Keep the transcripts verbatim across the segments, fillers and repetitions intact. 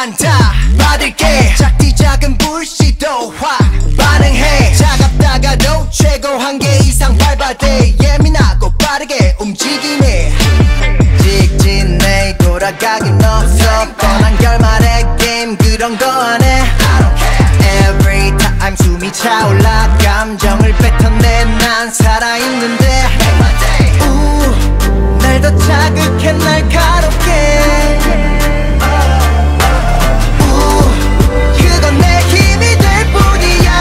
한다 받을게 작디 작은 불씨도 확 반응해 차갑다가도 최고 한계 이상 밟아대 예민하고 빠르게 움직임에 직진해 돌아가긴 없어 뻔한 결말의 게임 그런 거 안 해 Every time 숨이 차올라 감정을 뱉어내 난 살아있는데 우, 날 더 자극해 날카롭게 우, 그건 내 힘이 될 뿐이야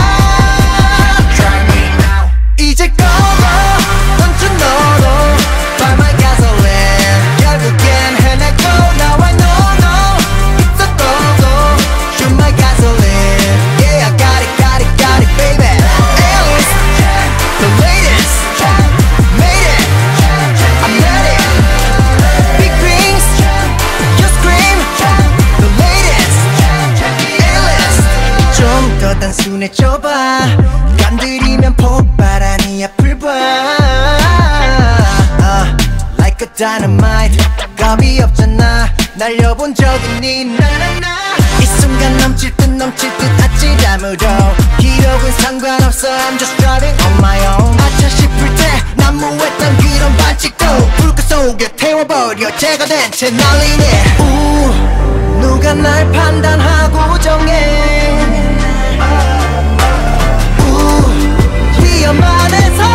이제 걸어 던져 너로 By my gasoline 결국엔 해내고 Now I know no It's a go-go Shoot my gasoline Yeah I got it got it got it baby Alice The latest Made it I'm ready Big rings You scream The latest Alice 좀 더 단순해져봐 건드리면 폭발 아니야 불봐 uh, Like a dynamite 겁이 없잖아 날려본 적 있니 나나나 이 순간 넘칠 듯 넘칠 듯 아찔 아무도 기록은 상관없어 I'm just driving on my own 아차 싶을 때 난무했던 그런 반칙도 불꽃 속에 태워버려 제거된 채 날리네 우 누가 날 판단하고 정해 우 위험한 해서